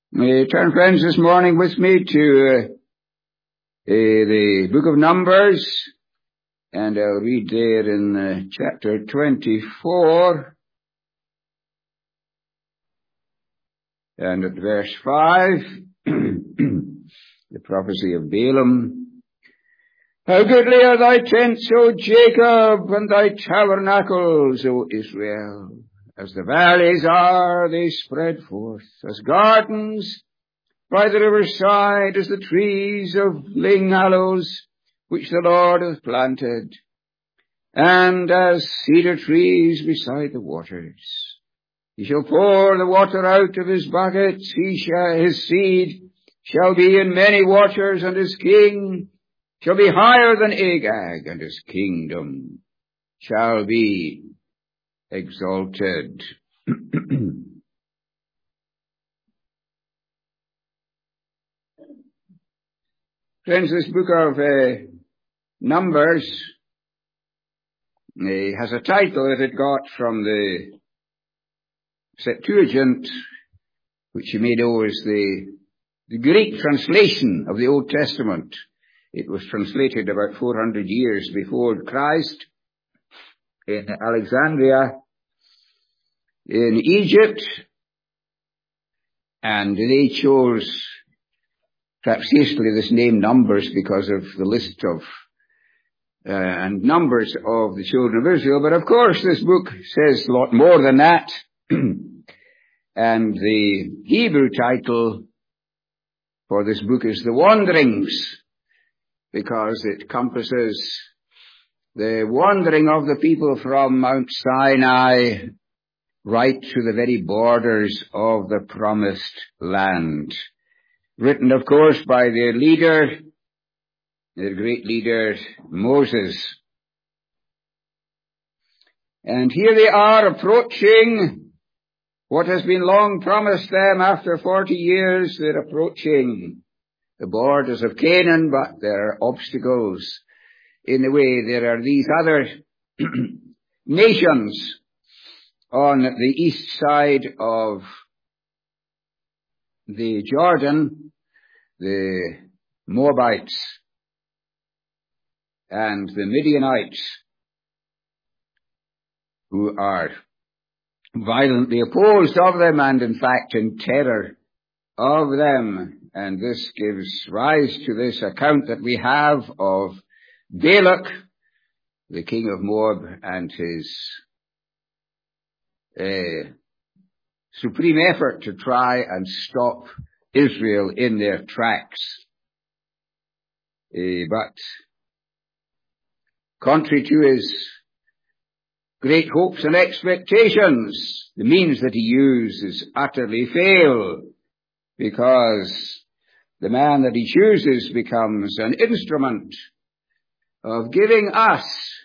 May you turn, friends, this morning with me to the book of Numbers, and I'll read there in chapter 24, and at verse 5, the prophecy of Balaam. How goodly are thy tents, O Jacob, and thy tabernacles, O Israel. As the valleys are, they spread forth, as gardens by the riverside, as the trees of ling aloes, which the Lord hath planted, and as cedar trees beside the waters. He shall pour the water out of his buckets, his seed shall be in many waters, and his king shall be higher than Agag, and his kingdom shall be exalted. Friends, this book of Numbers has a title that it got from the Septuagint, which you may know is the Greek translation of the Old Testament. It was translated about 400 years before Christ in Alexandria, in Egypt, and they chose, perhaps hastily, this name Numbers because of the list of and numbers of the children of Israel. But of course this book says a lot more than that. And the Hebrew title for this book is The Wanderings, because it compasses the wandering of the people from Mount Sinai right to the very borders of the promised land. Written, of course, by their leader, their great leader, Moses. And here they are approaching what has been long promised them after 40 years. They're approaching the borders of Canaan, but there are obstacles in the way. There are these other nations on the east side of the Jordan, the Moabites and the Midianites, who are violently opposed of them and in fact in terror of them. And this gives rise to this account that we have of Balak, the king of Moab, and his supreme effort to try and stop Israel in their tracks. But contrary to his great hopes and expectations, the means that he uses utterly fail, because the man that he chooses becomes an instrument of giving us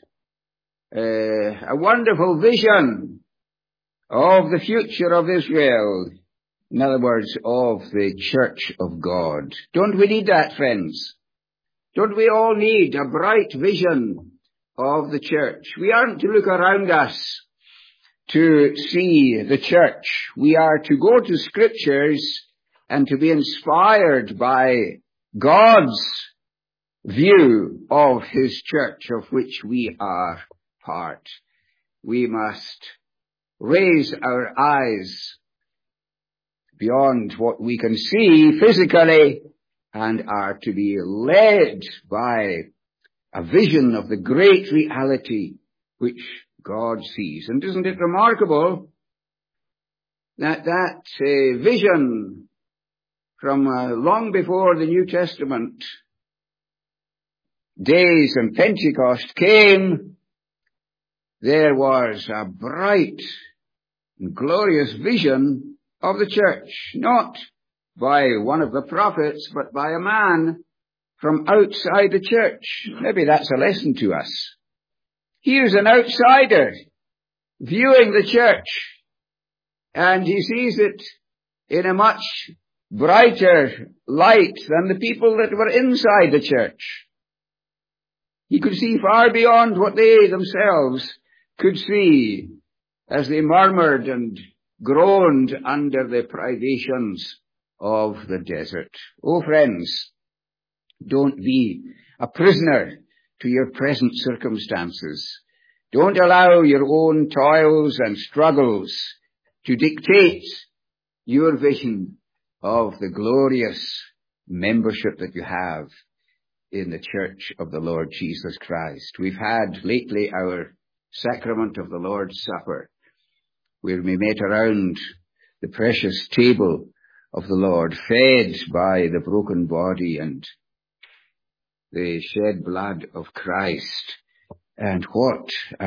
a wonderful vision of the future of Israel. In other words, of the Church of God. Don't we need that, friends? Don't we all need a bright vision of the church? We aren't to look around us to see the church. We are to go to Scriptures and to be inspired by God's view of His church, of which we are part. We must raise our eyes beyond what we can see physically and are to be led by a vision of the great reality which God sees. And isn't it remarkable that vision from long before the New Testament days and Pentecost came, there was a bright and glorious vision of the church, not by one of the prophets, but by a man from outside the church. Maybe that's a lesson to us. Here's an outsider viewing the church, and he sees it in a much brighter light than the people that were inside the church. He could see far beyond what they themselves could see as they murmured and groaned under the privations of the desert. Oh, friends, don't be a prisoner to your present circumstances. Don't allow your own toils and struggles to dictate your vision of the glorious membership that you have in the church of the Lord Jesus Christ. We've had lately our sacrament of the Lord's Supper, where we met around the precious table of the Lord, fed by the broken body and the shed blood of Christ. And what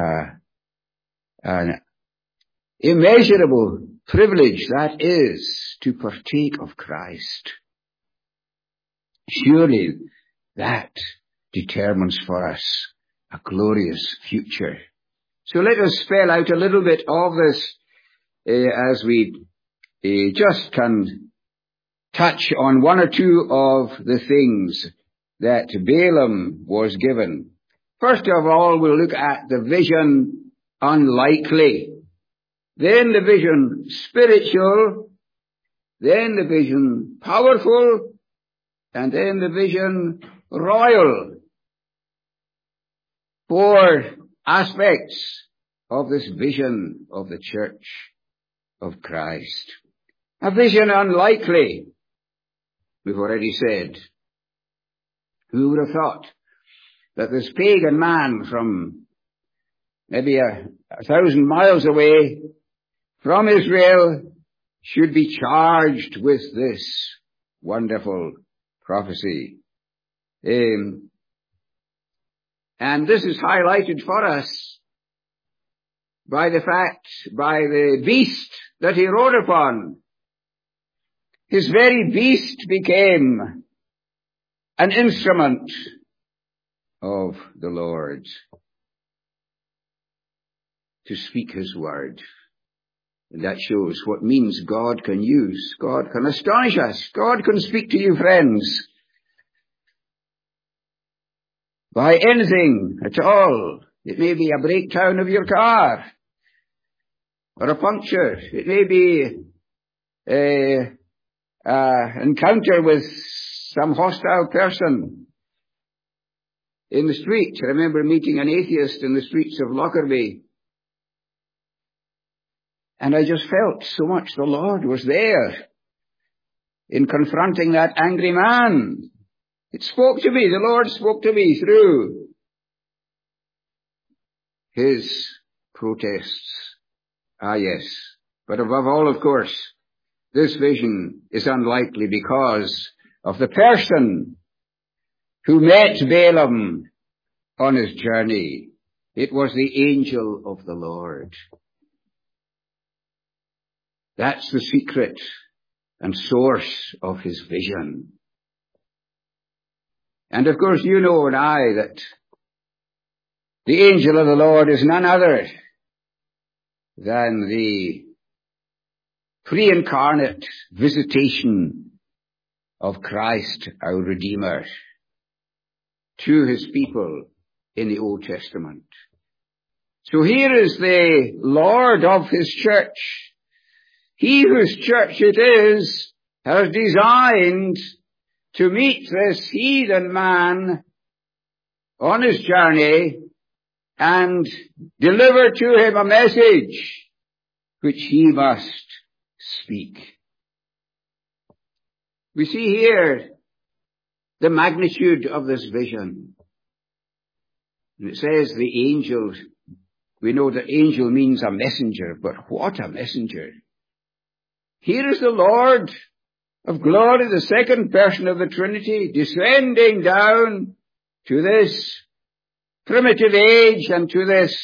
an immeasurable privilege that is to partake of Christ. Surely that determines for us a glorious future. So let us spell out a little bit of this as we just can touch on one or two of the things that Balaam was given. First of all, we'll look at the vision unlikely, then the vision spiritual, then the vision powerful, and then the vision royal. 4 aspects of this vision of the church of Christ. A vision unlikely, we've already said. Who would have thought that this pagan man from maybe 1,000 miles away from Israel should be charged with this wonderful prophecy? And this is highlighted for us by the beast that he rode upon. His very beast became an instrument of the Lord to speak his word. And that shows what means God can use. God can astonish us. God can speak to you, friends, by anything at all. It may be a breakdown of your car, or a puncture. It may be encounter with some hostile person in the street. I remember meeting an atheist in the streets of Lockerbie, and I just felt so much the Lord was there in confronting that angry man. It spoke to me. The Lord spoke to me through his protests. Ah, yes. But above all, of course, this vision is unlikely because of the person who met Balaam on his journey. It was the angel of the Lord. That's the secret and source of his vision. And of course you know and I that the angel of the Lord is none other than the pre-incarnate visitation of Christ, our Redeemer, to his people in the Old Testament. So here is the Lord of his church. He whose church it is has designed to meet this heathen man on his journey and deliver to him a message which he must speak. We see here the magnitude of this vision. And it says the angel. We know that angel means a messenger, but what a messenger. Here is the Lord of glory, the second person of the Trinity, descending down to this primitive age and to this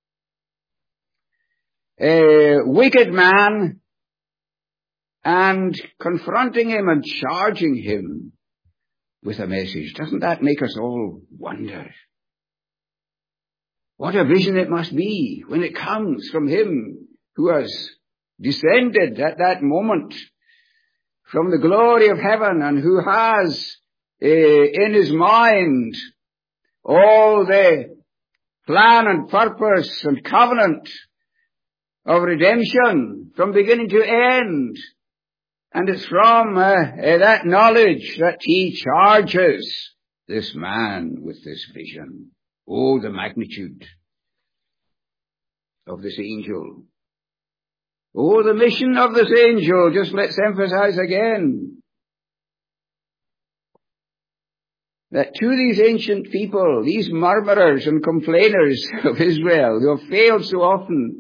wicked man, and confronting him and charging him with a message. Doesn't that make us all wonder? What a vision it must be when it comes from him who has descended at that moment from the glory of heaven, and who has in his mind all the plan and purpose and covenant of redemption from beginning to end. And it's from that knowledge that he charges this man with this vision. Oh, the magnitude of this angel. Oh, the mission of this angel. Just let's emphasize again that to these ancient people, these murmurers and complainers of Israel who have failed so often,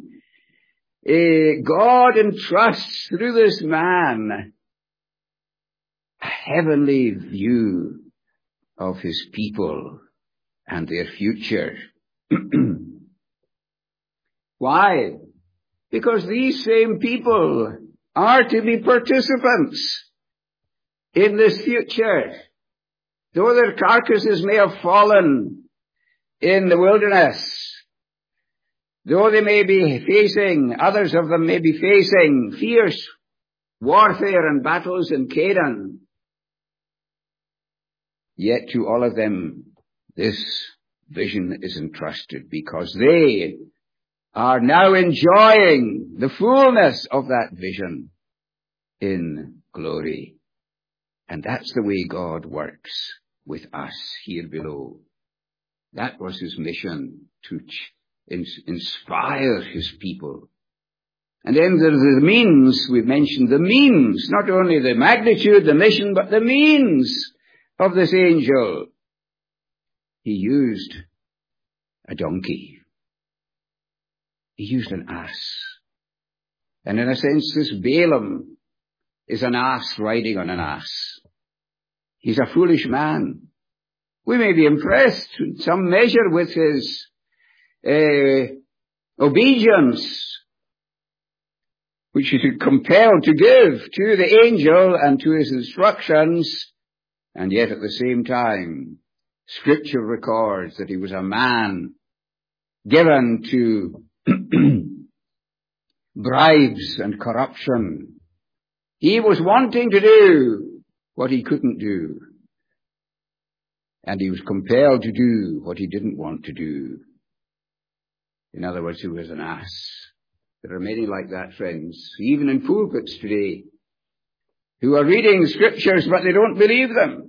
God entrusts through this man a heavenly view of his people and their future. Why? Because these same people are to be participants in this future. Though their carcasses may have fallen in the wilderness, though they may be facing, others of them may be facing fierce warfare and battles in Canaan, yet to all of them this vision is entrusted because they are now enjoying the fullness of that vision in glory. And that's the way God works with us here below. That was his mission, to inspire his people. And then there's the means. We've mentioned the means, not only the magnitude, the mission, but the means of this angel. He used a donkey. He used an ass. And in a sense, this Balaam is an ass riding on an ass. He's a foolish man. We may be impressed in some measure with his obedience, which he is compelled to give to the angel and to his instructions, and yet at the same time, Scripture records that he was a man given to bribes and corruption. He was wanting to do what he couldn't do, and he was compelled to do what he didn't want to do. In other words, he was an ass. There are many like that, friends, even in pulpits today, who are reading Scriptures but they don't believe them.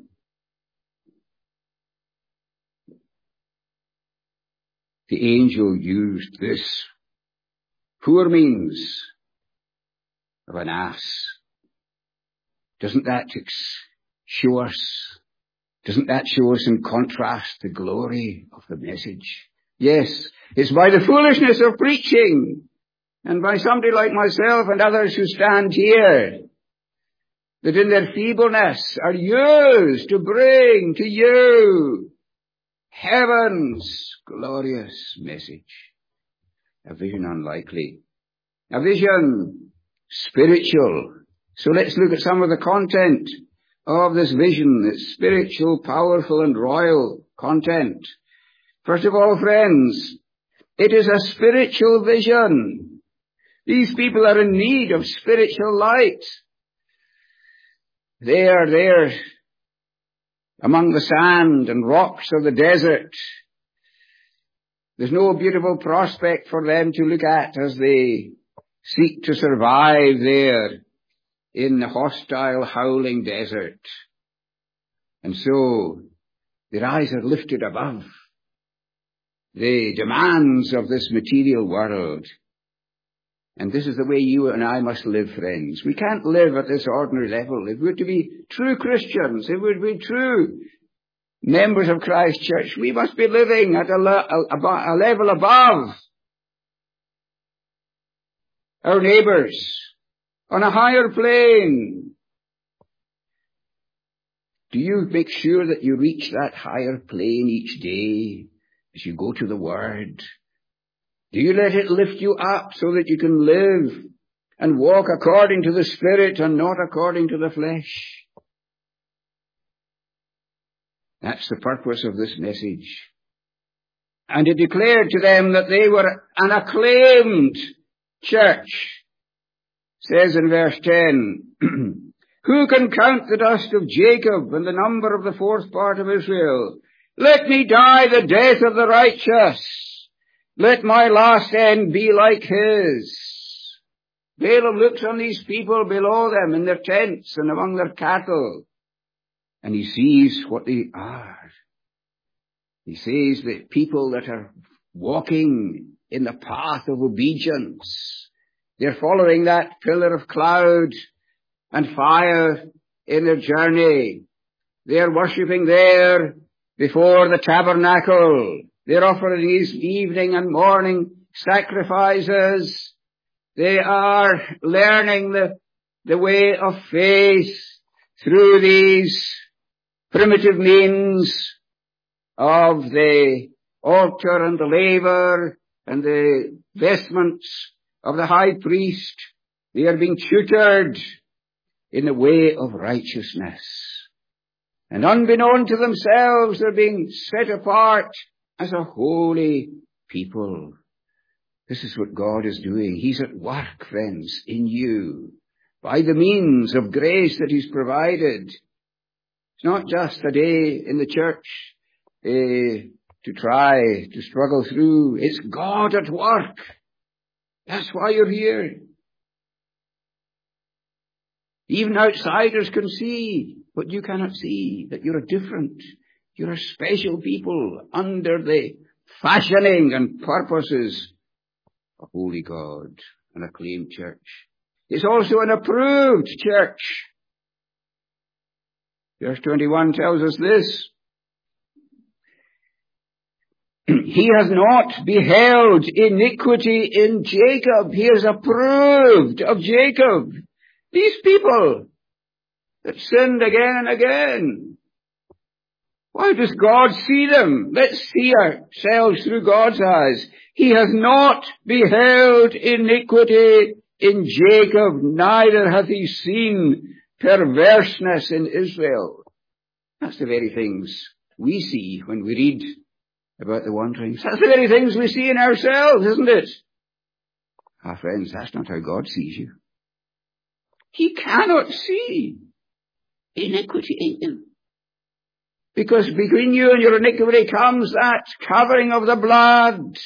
The angel used this poor means of an ass. Doesn't that show us in contrast the glory of the message? Yes, it's by the foolishness of preaching and by somebody like myself and others who stand here that in their feebleness are used to bring to you heaven's glorious message. A vision unlikely. A vision spiritual. So let's look at some of the content of this vision. It's spiritual, powerful, and royal content. First of all, friends, it is a spiritual vision. These people are in need of spiritual light. They are there among the sand and rocks of the desert. There's no beautiful prospect for them to look at as they seek to survive there in the hostile, howling desert. And so their eyes are lifted above the demands of this material world. And this is the way you and I must live, friends. We can't live at this ordinary level. If we're to be true Christians, if we're to be true members of Christ Church, we must be living at a level above our neighbors, on a higher plane. Do you make sure that you reach that higher plane each day as you go to the Word? Do you let it lift you up so that you can live and walk according to the Spirit and not according to the flesh? That's the purpose of this message. And it declared to them that they were an acclaimed church. It says in verse 10, Who can count the dust of Jacob and the number of the fourth part of Israel? Let me die the death of the righteous. Let my last end be like his. Balaam looks on these people below them in their tents and among their cattle, and he sees what they are. He sees the people that are walking in the path of obedience. They're following that pillar of cloud and fire in their journey. They're worshipping there before the tabernacle. They're offering these evening and morning sacrifices. They are learning the way of faith through these primitive means of the altar and the laver and the vestments of the high priest. They are being tutored in the way of righteousness. And unbeknown to themselves, they're being set apart as a holy people. This is what God is doing. He's at work, friends, in you, by the means of grace that He's provided. It's not just a day in the church to try to struggle through. It's God at work. That's why you're here. Even outsiders can see, but you cannot see that you're different. You're a special people under the fashioning and purposes of holy God, an acclaimed church. It's also an approved church. Verse 21 tells us this. He has not beheld iniquity in Jacob. He has approved of Jacob. These people that sinned again and again. Why does God see them? Let's see ourselves through God's eyes. He has not beheld iniquity in Jacob, neither hath He seen perverseness in Israel. That's the very things we see when we read about the wanderings. That's the very things we see in ourselves, isn't it? Ah, friends, that's not how God sees you. He cannot see iniquity in you. Because between you and your iniquity comes that covering of the blood,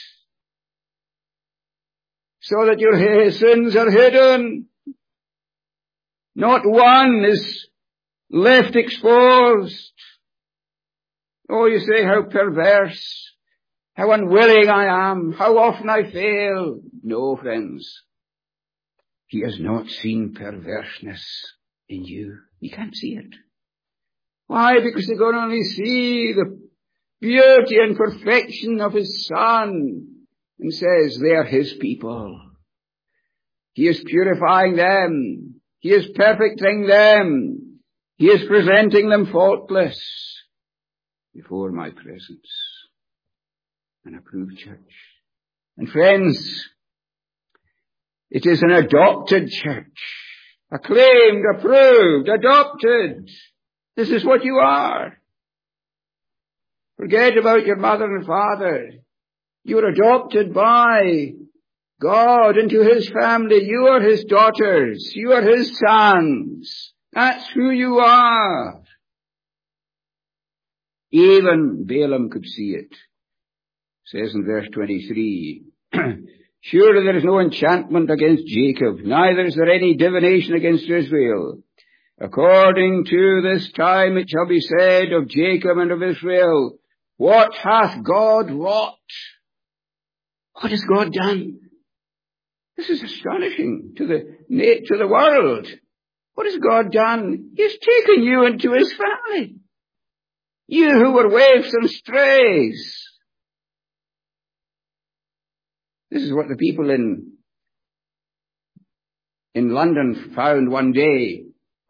so that your sins are hidden. Not one is left exposed. Oh, you say, how perverse, how unwilling I am, how often I fail. No, friends. He has not seen perverseness in you. He can't see it. Why? Because he can only see the beauty and perfection of His Son, and says they are His people. He is purifying them. He is perfecting them. He is presenting them faultless before my presence. An approved church. And friends, it is an adopted church. Acclaimed, approved, adopted. This is what you are. Forget about your mother and father. You are adopted by God into His family. You are His daughters. You are His sons. That's who you are. Even Balaam could see it. It says in verse 23, surely there is no enchantment against Jacob, neither is there any divination against Israel. According to this time it shall be said of Jacob and of Israel, what hath God wrought? What has God done? This is astonishing to the world. What has God done? He has taken you into His family. You who were waifs and strays. This is what the people in London found one day.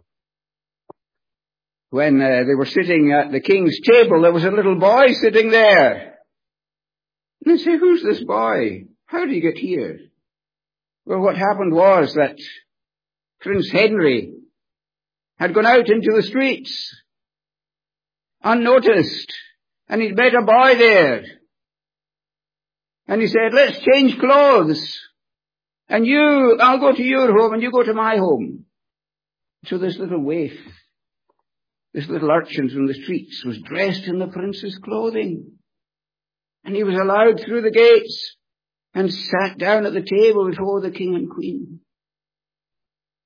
When they were sitting at the king's table, there was a little boy sitting there. And they say, who's this boy? How did he get here? Well, what happened was that Prince Henry had gone out into the streets unnoticed, and he'd met a boy there. And he said, let's change clothes. And I'll go to your home and you go to my home. So this little waif, this little urchin from the streets was dressed in the prince's clothing. And he was allowed through the gates and sat down at the table before the king and queen.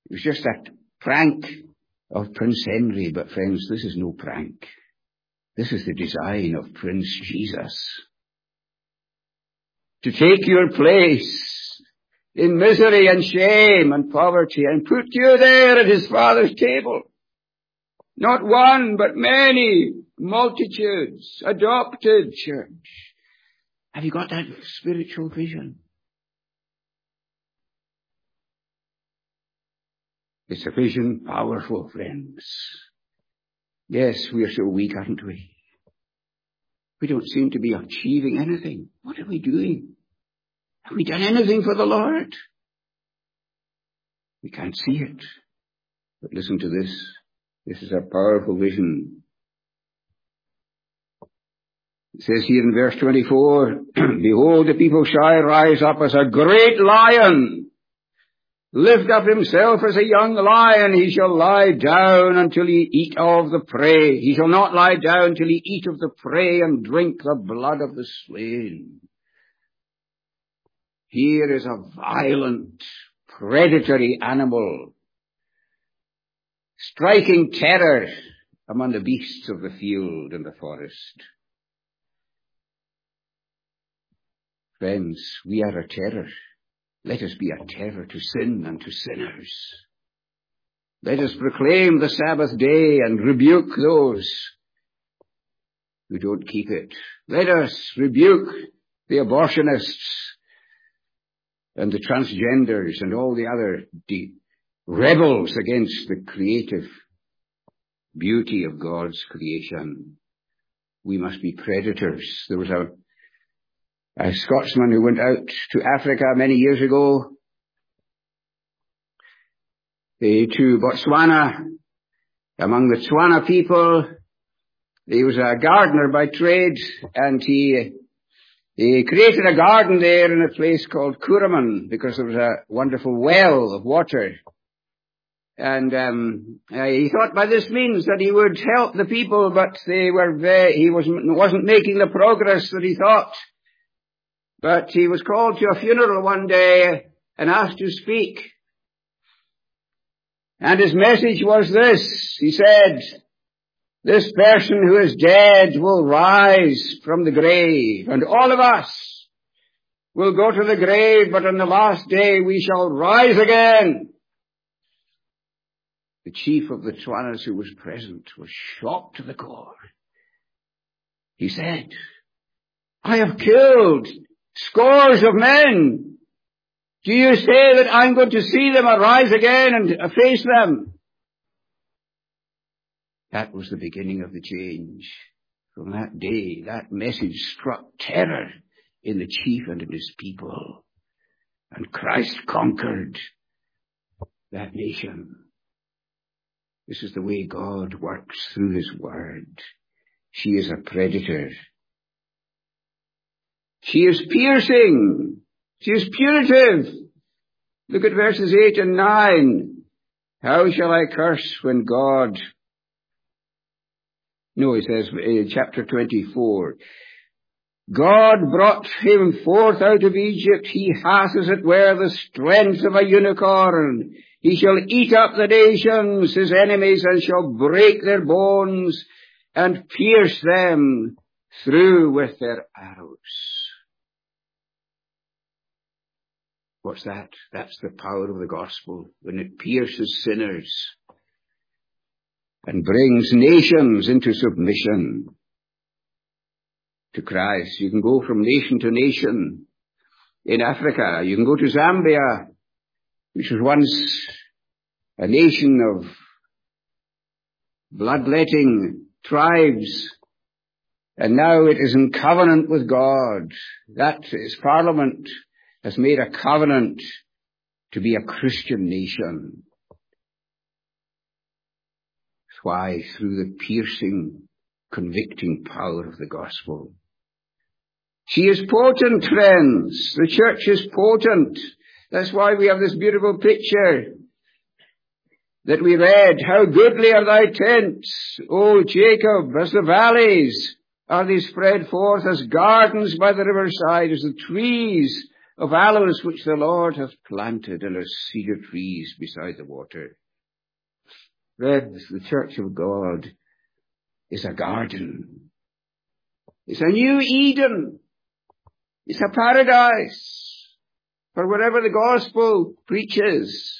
It was just that prank of Prince Henry, but friends, this is no prank. This is the design of Prince Jesus. To take your place in misery and shame and poverty and put you there at his Father's table. Not one, but many, multitudes, adopted church. Have you got that spiritual vision? It's a vision powerful, friends. Yes, we are so weak, aren't we? We don't seem to be achieving anything. What are we doing? Have we done anything for the Lord? We can't see it. But listen to this. This is a powerful vision. It says here in verse 24, Behold, the people shall rise up as a great lion, lift up himself as a young lion. He shall lie down until he eat of the prey. He shall not lie down till he eat of the prey and drink the blood of the slain. Here is a violent, predatory animal, striking terror among the beasts of the field and the forest. Friends, we are a terror. Let us be a terror to sin and to sinners. Let us proclaim the Sabbath day and rebuke those who don't keep it. Let us rebuke the abortionists and the transgenders and all the other rebels against the creative beauty of God's creation. We must be predators. There was a Scotsman who went out to Africa many years ago, to Botswana. Among the Tswana people, he was a gardener by trade, and he created a garden there in a place called Kuruman because there was a wonderful well of water. And he thought by this means that he would help the people, but he wasn't making the progress that he thought. But he was called to a funeral one day and asked to speak. And his message was this. He said, this person who is dead will rise from the grave, and all of us will go to the grave, but on the last day we shall rise again. The chief of the Tswanas who was present was shocked to the core. He said, I have killed scores of men. Do you say that I'm going to see them arise again and face them? That was the beginning of the change. From that day, that message struck terror in the chief and in his people. And Christ conquered that nation. This is the way God works through his word. She is a predator. She is piercing. She is punitive. Look at verses 8 and 9. How shall I curse when God... No, it says, chapter 24. God brought him forth out of Egypt. He hath, as it were, the strength of a unicorn. He shall eat up the nations, his enemies, and shall break their bones and pierce them through with their arrows. What's that? That's the power of the gospel, when it pierces sinners and brings nations into submission to Christ. You can go from nation to nation in Africa. You can go to Zambia, which was once a nation of bloodletting tribes, and now it is in covenant with God. That is Parliament has made a covenant to be a Christian nation. That's why, through the piercing, convicting power of the gospel. She is potent, friends. The church is potent. That's why we have this beautiful picture that we read. How goodly are thy tents, O Jacob, as the valleys are they spread forth, as gardens by the riverside, as the trees of aloes which the Lord hath planted, and as cedar trees beside the water. Friends, the church of God is a garden. It's a new Eden. It's a paradise for wherever the gospel preaches.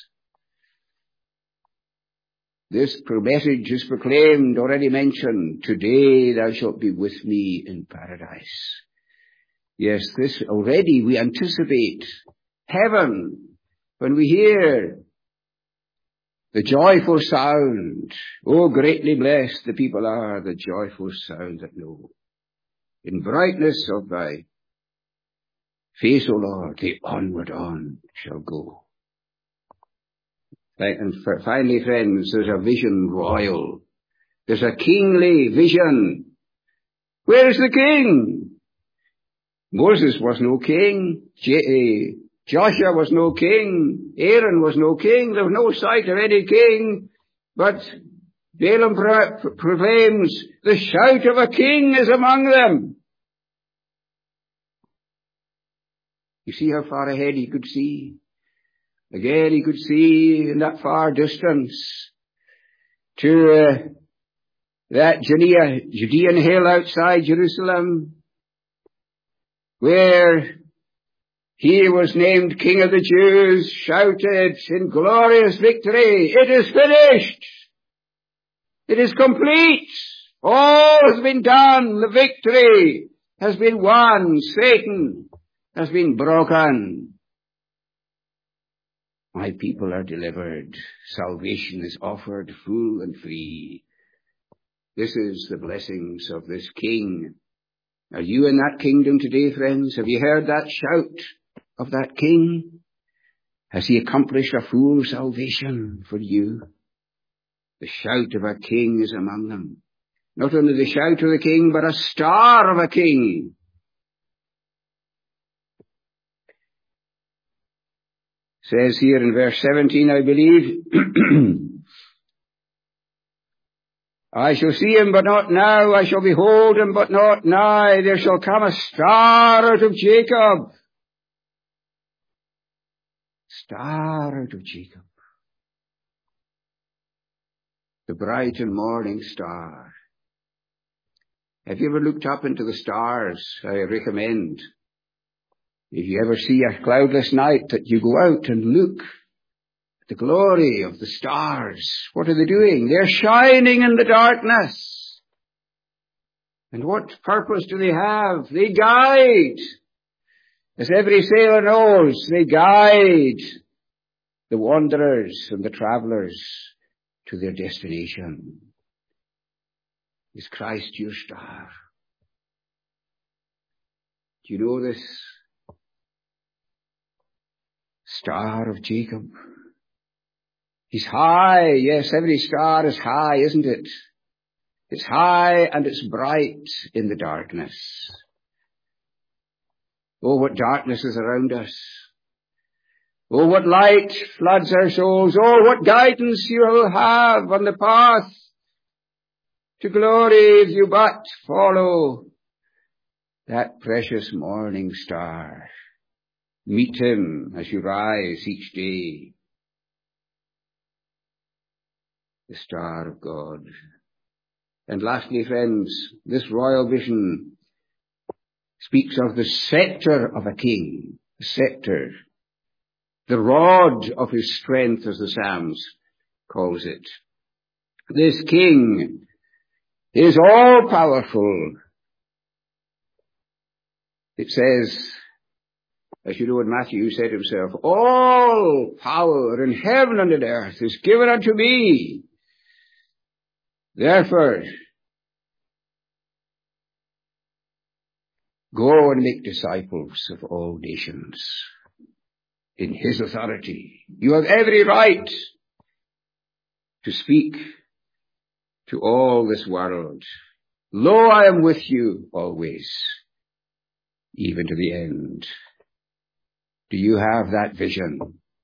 This message is proclaimed, already mentioned, today thou shalt be with me in paradise. Yes, this already we anticipate heaven when we hear the joyful sound. Oh, greatly blessed the people are, the joyful sound that know. In brightness of thy face, O Lord, they onward on shall go. And finally, friends, there's a vision royal. There's a kingly vision. Where is the king? Moses was no king. Joshua was no king. Aaron was no king. There was no sight of any king. But Balaam proclaims, the shout of a king is among them. You see how far ahead he could see? Again, he could see in that far distance to that Judean hill outside Jerusalem, where he was named King of the Jews, shouted in glorious victory, it is finished! It is complete! All has been done! The victory has been won! Satan has been broken! My people are delivered. Salvation is offered full and free. This is the blessings of this King. Are you in that kingdom today, friends? Have you heard that shout of that King? Has he accomplished a full salvation for you? The shout of a King is among them. Not only the shout of the King, but a star of a King. Says here in verse 17, I believe, I shall see him, but not now. I shall behold him, but not nigh. There shall come a star out of Jacob. Star out of Jacob. The bright and morning star. Have you ever looked up into the stars? I recommend. If you ever see a cloudless night, that you go out and look at the glory of the stars. What are they doing? They're shining in the darkness. And what purpose do they have? They guide. As every sailor knows, they guide the wanderers and the travelers to their destination. Is Christ your star? Do you know this? Star of Jacob. He's high. Yes, every star is high, isn't it? It's high and it's bright in the darkness. Oh, what darkness is around us. Oh, what light floods our souls. Oh, what guidance you will have on the path to glory if you but follow that precious morning star. Meet him as you rise each day. The star of God. And lastly, friends, this royal vision speaks of the scepter of a king. The scepter. The rod of his strength, as the Psalms calls it. This king is all powerful. It says, as you know in Matthew, he said himself, all power in heaven and in earth is given unto me. Therefore, go and make disciples of all nations in his authority. You have every right to speak to all this world. Lo, I am with you always, even to the end. Do you have that vision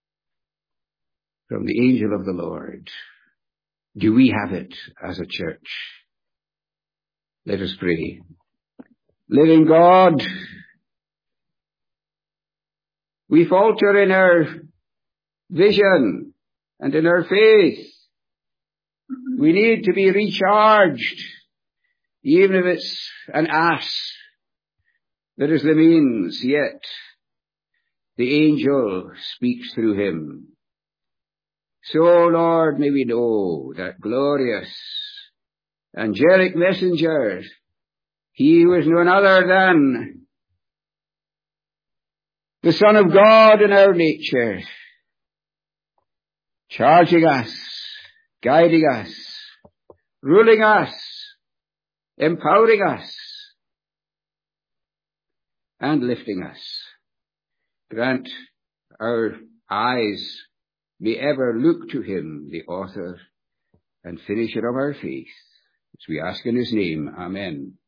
from the angel of the Lord? Do we have it as a church? Let us pray. Living God, we falter in our vision and in our faith. We need to be recharged, even if it's an ass that is the means, yet the angel speaks through him. So, Lord, may we know that glorious angelic messenger, he was none other than the Son of God in our nature, charging us, guiding us, ruling us, empowering us, and lifting us. Grant our eyes may ever look to him, the author and finisher of our faith. As we ask in his name, amen.